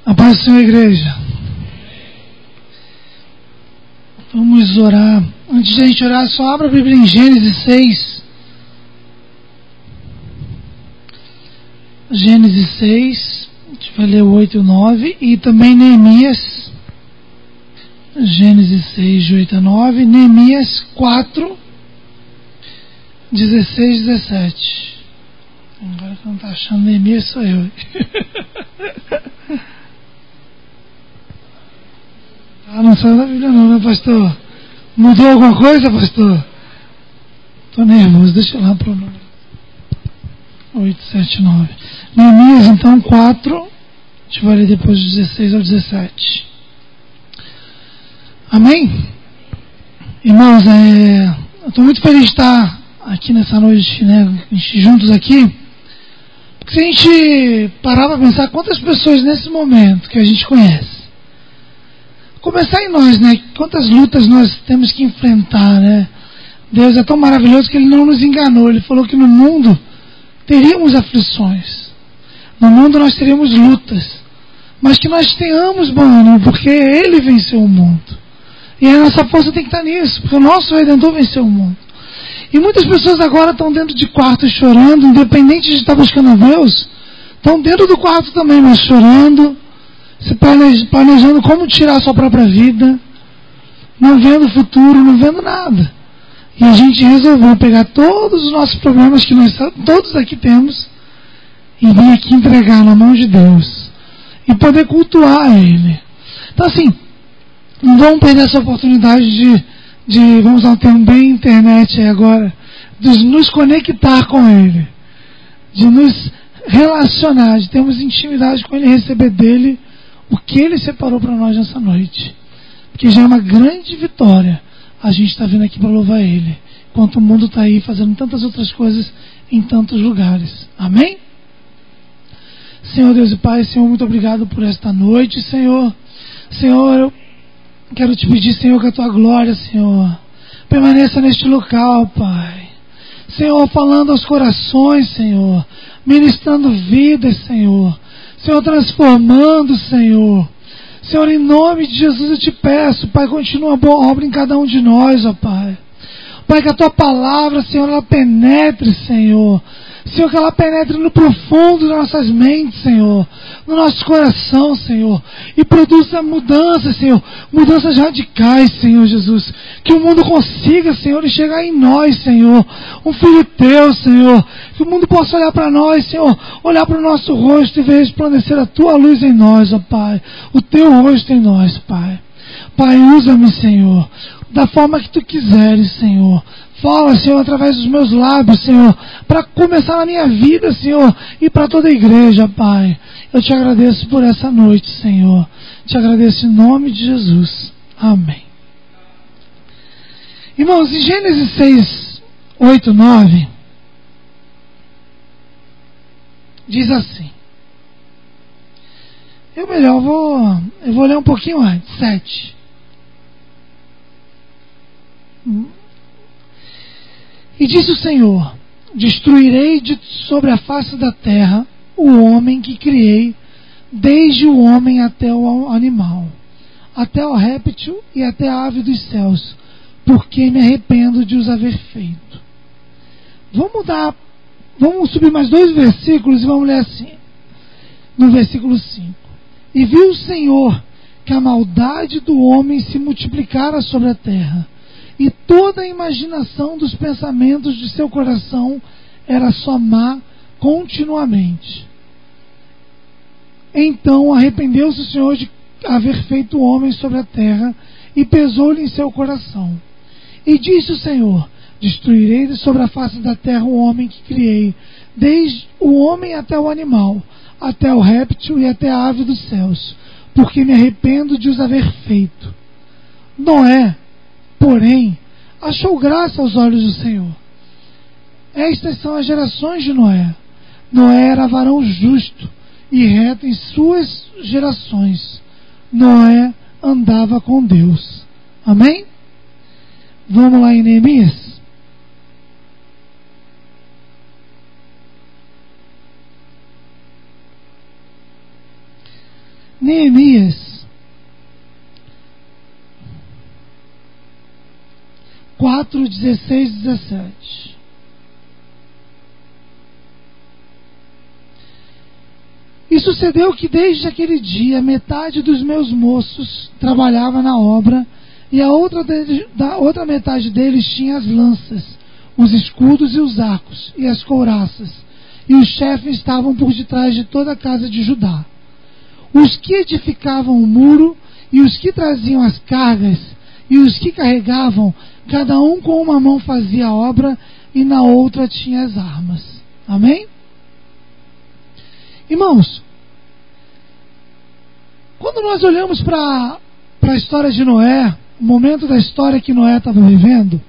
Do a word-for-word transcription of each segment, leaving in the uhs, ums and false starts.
A paz do Senhor, igreja. Vamos orar. Antes de a gente orar, só abra a Bíblia em Gênesis seis. Gênesis seis. A gente vai ler o oito e o nove. E também Neemias. Gênesis seis, de oito a nove. Neemias quatro, dezesseis e dezessete. Agora que não está achando Neemias, sou eu. Ah, não saiu da Bíblia não, né, pastor? Mudou alguma coisa, pastor? Estou nervoso, deixa eu lá para o número. oito, sete, nove. Neemias, então, quatro. A gente vai ler depois de dezesseis ao dezessete. Amém? Irmãos, é, eu estou muito feliz de estar aqui nessa noite, né, a gente, juntos aqui. Porque se a gente parar para pensar quantas pessoas nesse momento que a gente conhece, começar em nós, né? Quantas lutas nós temos que enfrentar, né? Deus é tão maravilhoso que Ele não nos enganou. Ele falou que no mundo teríamos aflições. No mundo nós teríamos lutas. Mas que nós tenhamos bom ânimo, porque Ele venceu o mundo. E a nossa força tem que estar nisso, porque o nosso Redentor venceu o mundo. E muitas pessoas agora estão dentro de quarto chorando, independente de estar buscando a Deus, estão dentro do quarto também, mas chorando, se planejando como tirar a sua própria vida, não vendo o futuro, não vendo nada. E a gente resolveu pegar todos os nossos problemas que nós todos aqui temos e vir aqui entregar na mão de Deus e poder cultuar Ele. Então assim, não vamos perder essa oportunidade de, de vamos usar um termo bem internet aí agora, de nos conectar com Ele, de nos relacionar, de termos intimidade com Ele e receber dEle o que Ele separou para nós nessa noite. Porque já é uma grande vitória a gente estar vindo aqui para louvar Ele, enquanto o mundo está aí fazendo tantas outras coisas em tantos lugares. Amém? Senhor Deus e Pai, Senhor, muito obrigado por esta noite, Senhor. Senhor, eu quero te pedir, Senhor, que a Tua glória, Senhor, permaneça neste local, Pai. Senhor, falando aos corações, Senhor, ministrando vidas, Senhor. Senhor, transformando, Senhor. Senhor, em nome de Jesus eu te peço, Pai, continua a boa obra em cada um de nós, ó Pai. Pai, que a Tua palavra, Senhor, ela penetre, Senhor. Senhor, que ela penetre no profundo das nossas mentes, Senhor, no nosso coração, Senhor, e produza mudanças, Senhor, mudanças radicais, Senhor Jesus, que o mundo consiga, Senhor, chegar em nós, Senhor, um filho Teu, Senhor, que o mundo possa olhar para nós, Senhor, olhar para o nosso rosto e ver resplandecer a Tua luz em nós, ó Pai, o Teu rosto em nós, Pai. Pai, usa-me, Senhor, da forma que Tu quiseres, Senhor. Fala, Senhor, através dos meus lábios, Senhor, para começar na minha vida, Senhor, e para toda a igreja, Pai. Eu te agradeço por essa noite, Senhor. Te agradeço em nome de Jesus. Amém. Irmãos, em Gênesis seis, oito, nove, diz assim. Eu melhor vou, eu vou ler um pouquinho antes, sete. E disse o Senhor: destruirei de sobre a face da terra o homem que criei, desde o homem até o animal, até o réptil e até a ave dos céus, porque me arrependo de os haver feito. Vamos dar, vamos subir mais dois versículos e vamos ler assim, no versículo cinco. E viu o Senhor que a maldade do homem se multiplicara sobre a terra, e toda a imaginação dos pensamentos de seu coração era só má continuamente. Então arrependeu-se o Senhor de haver feito o homem sobre a terra, e pesou-lhe em seu coração. E disse o Senhor: destruirei de sobre a face da terra o homem que criei, desde o homem até o animal, até o réptil e até a ave dos céus, porque me arrependo de os haver feito. Noé, porém, achou graça aos olhos do Senhor. Estas são as gerações de Noé. Noé era varão justo e reto em suas gerações. Noé andava com Deus. Amém? Vamos lá em Neemias. Neemias quatro, dezesseis e dezessete. E sucedeu que desde aquele dia metade dos meus moços trabalhava na obra, e a outra, deles, da outra metade deles tinha as lanças, os escudos e os arcos, e as couraças, e os chefes estavam por detrás de toda a casa de Judá. Os que edificavam o muro, e os que traziam as cargas, e os que carregavam, cada um com uma mão fazia a obra, e na outra tinha as armas. Amém? Irmãos, quando nós olhamos para a história de Noé, o momento da história que Noé estava vivendo,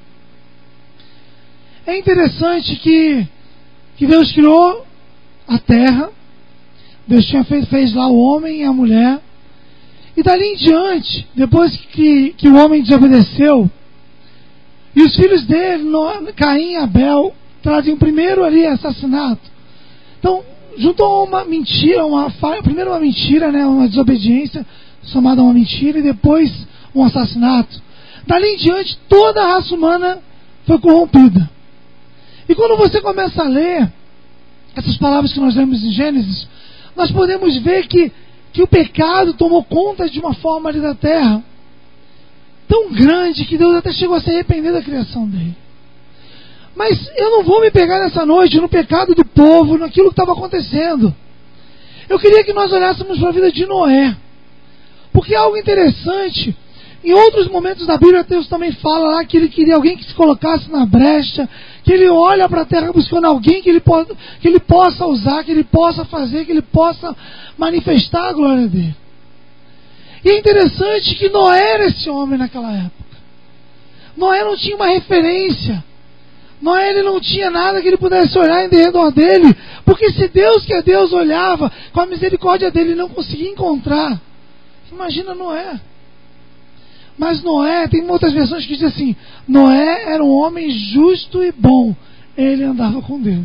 é interessante que, que Deus criou a terra, Deus tinha feito, fez lá o homem e a mulher, e dali em diante, depois que, que o homem desobedeceu, e os filhos dele, Noé, Caim e Abel, trazem primeiro ali assassinato. Então, juntou uma mentira, uma primeiro uma mentira, né, uma desobediência, somada a uma mentira, e depois um assassinato. Dali em diante, toda a raça humana foi corrompida. E quando você começa a ler essas palavras que nós lemos em Gênesis, nós podemos ver que, que o pecado tomou conta de uma forma ali da terra tão grande que Deus até chegou a se arrepender da criação dele. Mas eu não vou me pegar nessa noite no pecado do povo, naquilo que estava acontecendo. Eu queria que nós olhássemos para a vida de Noé. Porque é algo interessante. Em outros momentos da Bíblia, Deus também fala lá que ele queria alguém que se colocasse na brecha, que ele olha para a terra buscando alguém que ele, po- que ele possa usar, que ele possa fazer, que ele possa manifestar a glória dele. E é interessante que Noé era esse homem naquela época. Noé não tinha uma referência. Noé ele não tinha nada que ele pudesse olhar em redor dele, porque se Deus que é Deus olhava com a misericórdia dele e não conseguia encontrar, imagina Noé. Mas Noé, tem muitas versões que dizem assim, Noé era um homem justo e bom, ele andava com Deus.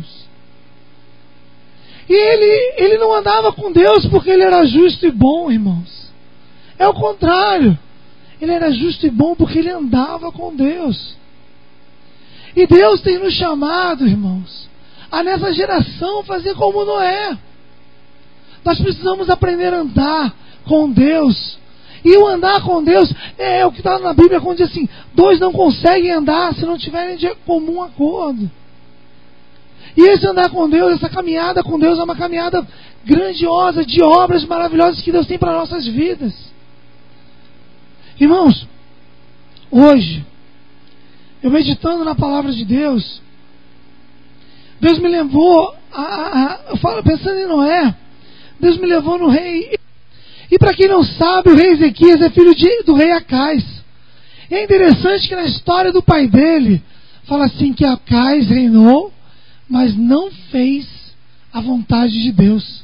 E ele, ele não andava com Deus porque ele era justo e bom, irmãos. É o contrário, ele era justo e bom porque ele andava com Deus. E Deus tem nos chamado, irmãos, a nessa geração fazer como Noé. Nós precisamos aprender a andar com Deus. E o andar com Deus é o que está na Bíblia quando diz assim, dois não conseguem andar se não tiverem de comum acordo. E esse andar com Deus, essa caminhada com Deus é uma caminhada grandiosa, de obras maravilhosas que Deus tem para nossas vidas. Irmãos, hoje, eu meditando na palavra de Deus, Deus me levou a, a, a eu falo, pensando em Noé, Deus me levou no rei. E para quem não sabe, o rei Ezequias é filho de, do rei Acais. E é interessante que na história do pai dele, fala assim que Acais reinou, mas não fez a vontade de Deus.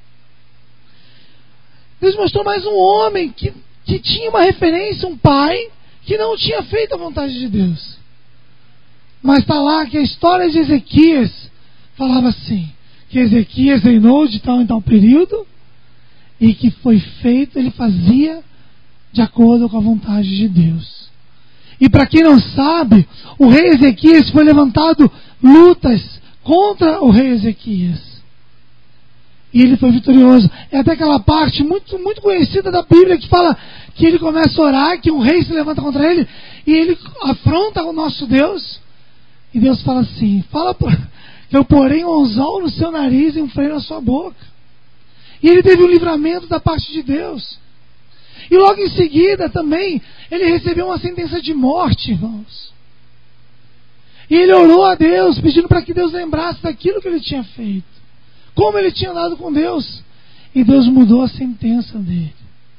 Deus mostrou mais um homem que, que tinha uma referência, um pai, que não tinha feito a vontade de Deus. Mas está lá que a história de Ezequias falava assim, que Ezequias reinou de tal em tal período, e que foi feito, ele fazia de acordo com a vontade de Deus. E para quem não sabe, o rei Ezequias foi levantado lutas contra o rei Ezequias. E ele foi vitorioso. É até aquela parte muito, muito conhecida da Bíblia que fala que ele começa a orar, que um rei se levanta contra ele, e ele afronta o nosso Deus. E Deus fala assim, fala que eu porei um anzol no seu nariz e um freio na sua boca. E ele teve um livramento da parte de Deus. E logo em seguida também, ele recebeu uma sentença de morte, irmãos. E ele orou a Deus, pedindo para que Deus lembrasse daquilo que ele tinha feito. Como ele tinha andado com Deus. E Deus mudou a sentença dele.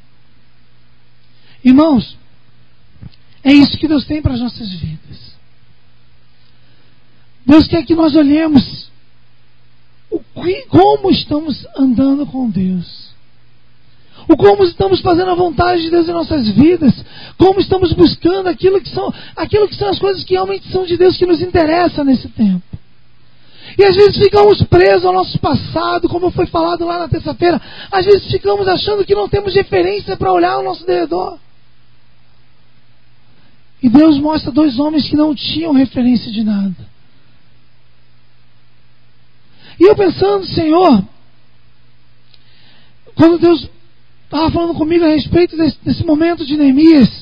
Irmãos, é isso que Deus tem para as nossas vidas. Deus quer que nós olhemos o que, como estamos andando com Deus. O como estamos fazendo a vontade de Deus em nossas vidas. Como estamos buscando aquilo que são, aquilo que são as coisas que realmente são de Deus, que nos interessa nesse tempo. E às vezes ficamos presos ao nosso passado, como foi falado lá na terça-feira. Às vezes ficamos achando que não temos referência para olhar ao nosso redor. E Deus mostra dois homens que não tinham referência de nada. E eu pensando, Senhor, quando Deus estava falando comigo a respeito desse, desse momento de Neemias,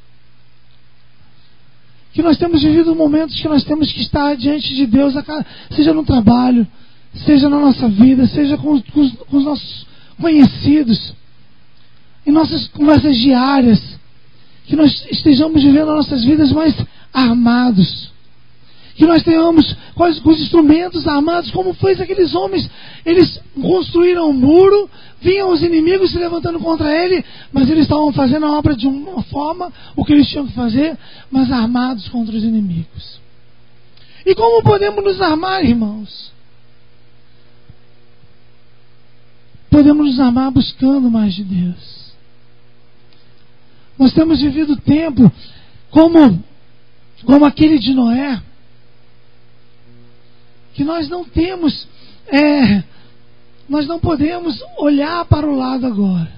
que nós temos vivido momentos que nós temos que estar diante de Deus, seja no trabalho, seja na nossa vida, seja com, com, com os nossos conhecidos, em nossas conversas diárias, que nós estejamos vivendo as nossas vidas mais armados, que nós tenhamos com os, com os instrumentos armados, como fez aqueles homens. Eles construíram um muro, vinham os inimigos se levantando contra ele, mas eles estavam fazendo a obra de uma forma, o que eles tinham que fazer, mas armados contra os inimigos. E como podemos nos armar, irmãos? Podemos nos armar buscando mais de Deus. Nós temos vivido tempo como, como aquele de Noé, que nós não temos, é, nós não podemos olhar para o lado agora.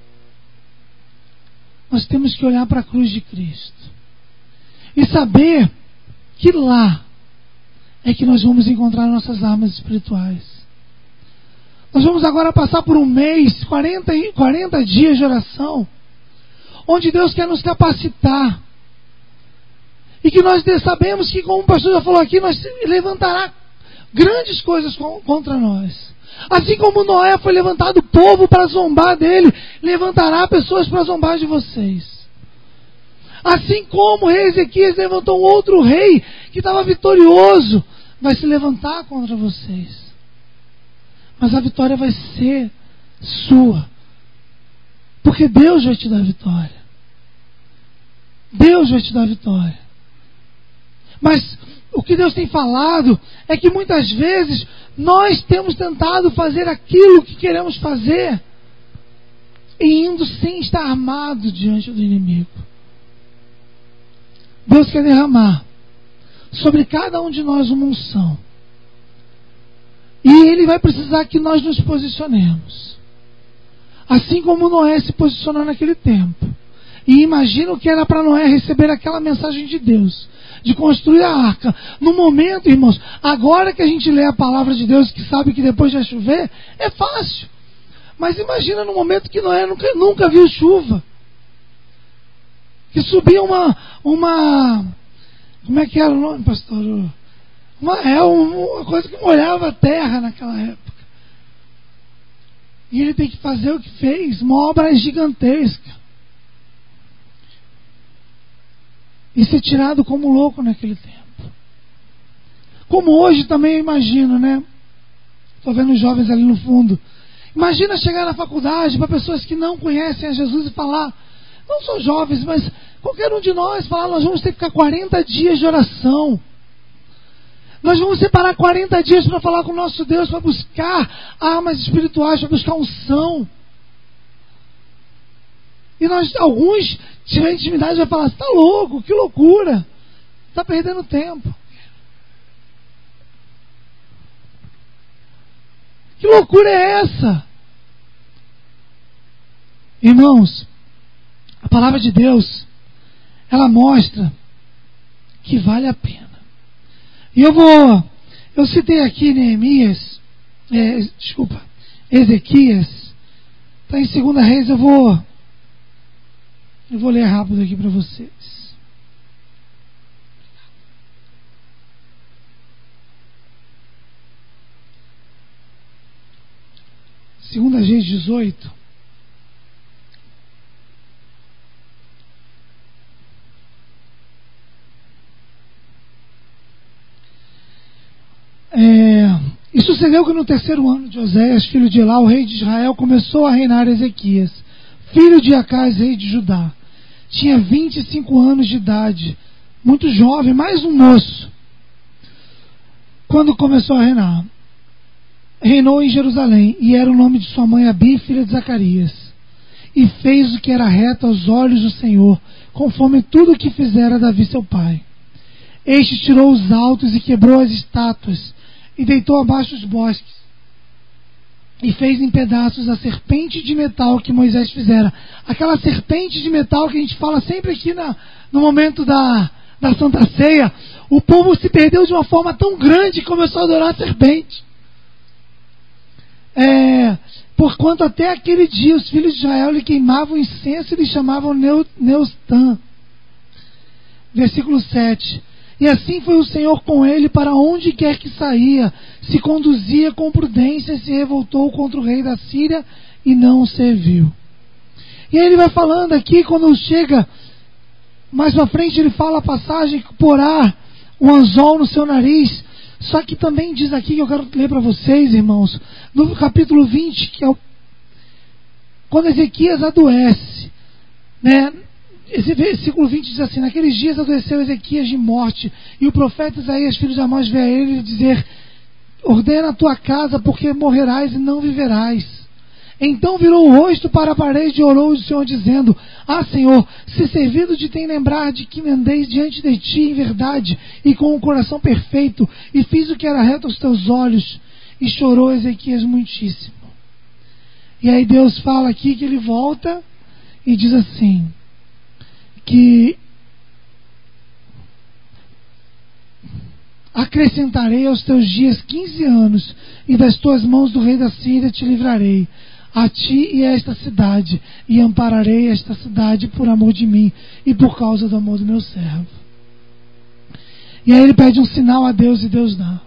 Nós temos que olhar para a cruz de Cristo e saber que lá é que nós vamos encontrar nossas armas espirituais. Nós vamos agora passar por um mês, quarenta, quarenta dias de oração, onde Deus quer nos capacitar. E que nós sabemos que, como o pastor já falou aqui, nós levantará grandes coisas contra nós. Assim como Noé foi levantado o povo para zombar dele, levantará pessoas para zombar de vocês. Assim como o rei Ezequias levantou um outro rei que estava vitorioso, vai se levantar contra vocês. Mas a vitória vai ser sua. Porque Deus vai te dar vitória. Deus vai te dar vitória. Mas o que Deus tem falado é que muitas vezes nós temos tentado fazer aquilo que queremos fazer e indo sem estar armado diante do inimigo. Deus quer derramar sobre cada um de nós uma unção. E Ele vai precisar que nós nos posicionemos. Assim como Noé se posicionou naquele tempo. E imagina o que era para Noé receber aquela mensagem de Deus, de construir a arca. No momento, irmãos, agora que a gente lê a palavra de Deus, que sabe que depois vai chover, é fácil. Mas imagina no momento que Noé nunca, nunca viu chuva. Que subia uma, uma... Como é que era o nome, pastor? Uma, é uma coisa que molhava a terra naquela época. E ele tem que fazer o que fez, uma obra gigantesca. E ser tirado como louco naquele tempo. Como hoje também eu imagino, né? Estou vendo os jovens ali no fundo. Imagina chegar na faculdade para pessoas que não conhecem a Jesus e falar, não só jovens, mas qualquer um de nós falar, nós vamos ter que ficar quarenta dias de oração. Nós vamos separar quarenta dias para falar com o nosso Deus, para buscar armas espirituais, para buscar unção. E nós, alguns, se tiver intimidade, vai falar, você está louco, que loucura, está perdendo tempo. Que loucura é essa? Irmãos, a palavra de Deus, ela mostra que vale a pena. E eu vou, eu citei aqui Neemias, é, desculpa, Ezequias, está em segunda Reis, eu vou, eu vou ler rápido aqui para vocês. segunda Reis dezoito. É, e sucedeu que no terceiro ano de Oséias, filho de Elá, o rei de Israel, começou a reinar Ezequias, filho de Acás, rei de Judá. Tinha vinte e cinco anos de idade, muito jovem, mais um moço, quando começou a reinar. Reinou em Jerusalém, e era o nome de sua mãe Abi, filha de Zacarias. E fez o que era reto aos olhos do Senhor, conforme tudo o que fizera Davi seu pai. Este tirou os altos e quebrou as estátuas, e deitou abaixo os bosques, e fez em pedaços a serpente de metal que Moisés fizera. Aquela serpente de metal que a gente fala sempre aqui na, no momento da, da Santa Ceia. O povo se perdeu de uma forma tão grande que começou a adorar a serpente. É, porquanto até aquele dia os filhos de Israel lhe queimavam incenso e lhe chamavam Neustã. Versículo sete. E assim foi o Senhor com ele para onde quer que saía, se conduzia com prudência e se revoltou contra o rei da Síria e não o serviu. E aí ele vai falando aqui, quando chega mais pra frente, ele fala a passagem que porá um anzol no seu nariz. Só que também diz aqui, que eu quero ler para vocês, irmãos, no capítulo vinte, que é o, quando Ezequias adoece, né? Esse versículo vinte diz assim: naqueles dias adoeceu Ezequias de morte, e o profeta Isaías, filho de Amós, veio a ele dizer: ordena a tua casa, porque morrerás e não viverás. Então virou o rosto para a parede e orou ao Senhor, dizendo: ah, Senhor, se servido de tem lembrar de que me andei diante de ti em verdade e com o coração perfeito, e fiz o que era reto aos teus olhos. E chorou Ezequias muitíssimo. E aí Deus fala aqui que ele volta e diz assim, que acrescentarei aos teus dias quinze anos, e das tuas mãos do rei da Síria te livrarei, a ti e a esta cidade, e ampararei esta cidade por amor de mim e por causa do amor do meu servo. E aí ele pede um sinal a Deus e Deus dá.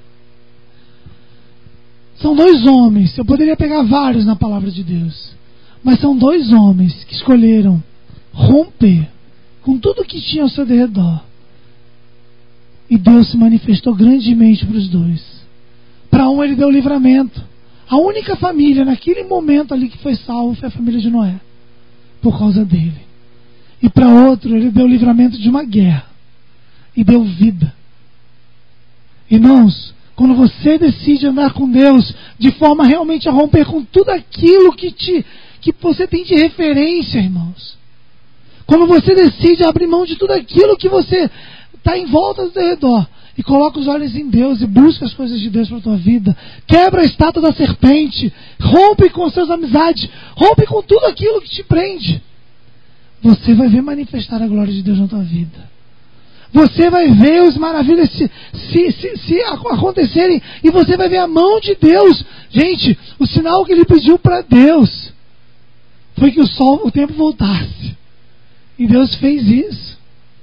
São dois homens, eu poderia pegar vários na palavra de Deus, mas são dois homens que escolheram romper com tudo que tinha ao seu redor. E Deus se manifestou grandemente para os dois. Para um ele deu livramento. A única família naquele momento ali que foi salvo foi a família de Noé, por causa dele. E para outro ele deu livramento de uma guerra e deu vida. Irmãos, quando você decide andar com Deus de forma realmente a romper com tudo aquilo que, te, que você tem de referência, irmãos, quando você decide abrir mão de tudo aquilo que você está em volta do seu redor e coloca os olhos em Deus e busca as coisas de Deus para a tua vida, quebra a estátua da serpente, rompe com suas amizades, rompe com tudo aquilo que te prende, você vai ver manifestar a glória de Deus na tua vida. Você vai ver as maravilhas se, se, se, se acontecerem, e você vai ver a mão de Deus. Gente, o sinal que ele pediu para Deus foi que o sol, o tempo voltasse. E Deus fez isso.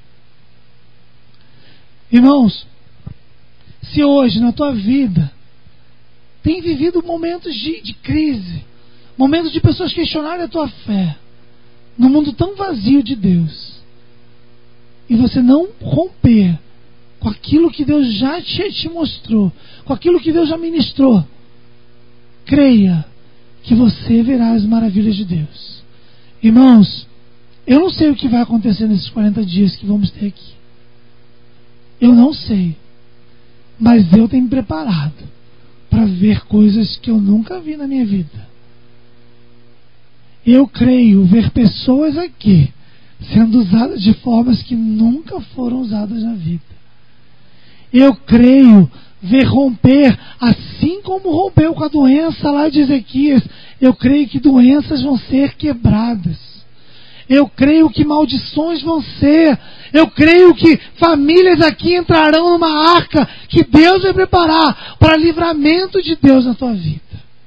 Irmãos, se hoje na tua vida tem vivido momentos de, de crise, momentos de pessoas questionarem a tua fé, num mundo tão vazio de Deus, e você não romper com aquilo que Deus já te, te mostrou, com aquilo que Deus já ministrou, creia que você verá as maravilhas de Deus. Irmãos, eu não sei o que vai acontecer nesses quarenta dias que vamos ter aqui. Eu não sei. Mas eu tenho me preparado para ver coisas que eu nunca vi na minha vida. Eu creio ver pessoas aqui sendo usadas de formas que nunca foram usadas na vida. Eu creio ver romper, assim como rompeu com a doença lá de Ezequias. Eu creio que doenças vão ser quebradas. Eu creio que maldições vão ser. Eu creio que famílias aqui entrarão numa arca que Deus vai preparar para livramento de Deus na tua vida.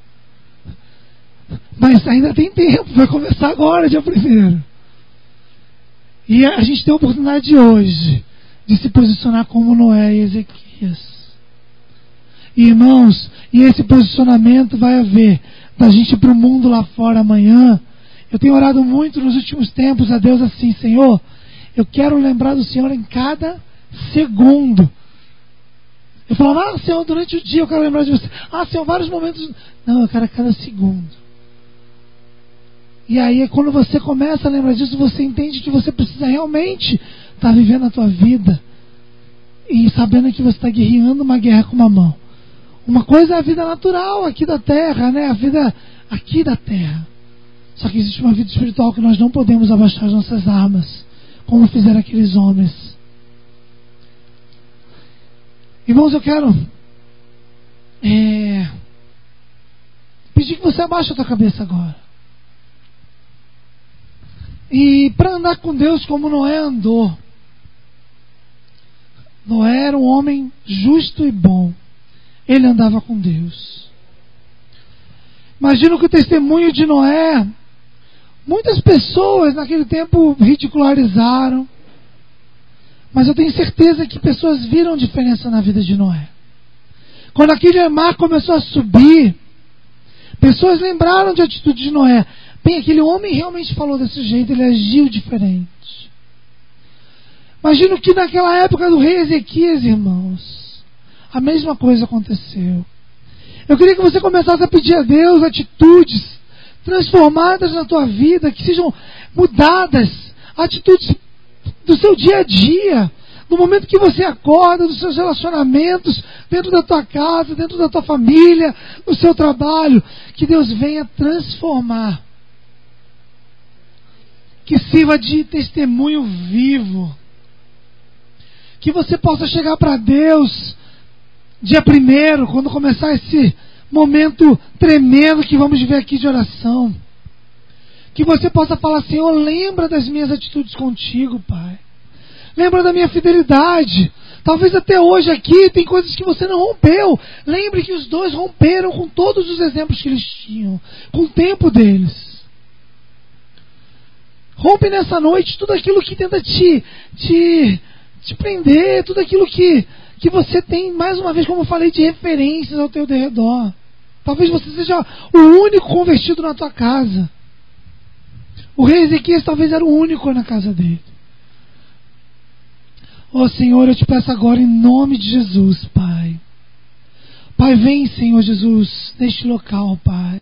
Mas ainda tem tempo, vai começar agora, dia primeiro. E a gente tem a oportunidade hoje de se posicionar como Noé e Ezequias. E, irmãos, e esse posicionamento vai haver da gente ir para o mundo lá fora amanhã. Eu tenho orado muito nos últimos tempos a Deus assim: Senhor, eu quero lembrar do Senhor em cada segundo. Eu falava: ah, Senhor, durante o dia eu quero lembrar de você. Ah, Senhor, vários momentos. Não, eu quero a cada segundo. E aí, quando você começa a lembrar disso, você entende que você precisa realmente estar vivendo a tua vida e sabendo que você está guerreando uma guerra com uma mão. Uma coisa é a vida natural aqui da terra, né? A vida aqui da terra. Só que existe uma vida espiritual que nós não podemos abaixar as nossas armas, como fizeram aqueles homens. Irmãos, eu quero é, pedir que você abaixe a tua cabeça agora. E para andar com Deus como Noé andou. Noé era um homem justo e bom. Ele andava com Deus. Imagino que o testemunho de Noé, muitas pessoas naquele tempo ridicularizaram, mas eu tenho certeza que pessoas viram diferença na vida de Noé. Quando aquele mar começou a subir, pessoas lembraram de atitude de Noé. Bem, aquele homem realmente falou desse jeito, ele agiu diferente. Imagino que naquela época do rei Ezequias, irmãos, a mesma coisa aconteceu. Eu queria que você começasse a pedir a Deus atitudes transformadas na tua vida, que sejam mudadas, atitudes do seu dia a dia, no momento que você acorda, dos seus relacionamentos, dentro da tua casa, dentro da tua família, no seu trabalho, que Deus venha transformar, que sirva de testemunho vivo, que você possa chegar para Deus dia primeiro, quando começar esse momento tremendo que vamos viver aqui de oração, que você possa falar: Senhor, lembra das minhas atitudes contigo, Pai. Lembra da minha fidelidade. Talvez até hoje aqui tem coisas que você não rompeu. Lembre que os dois romperam com todos os exemplos que eles tinham, com o tempo deles. Rompe nessa noite tudo aquilo que tenta te, te, te prender, tudo aquilo que, que você tem, mais uma vez, como eu falei, de referências ao teu redor. Talvez você seja o único convertido na tua casa. O rei Ezequias talvez era o único na casa dele. Ó Senhor, eu te peço agora em nome de Jesus, Pai. Pai, vem, Senhor Jesus, neste local, Pai.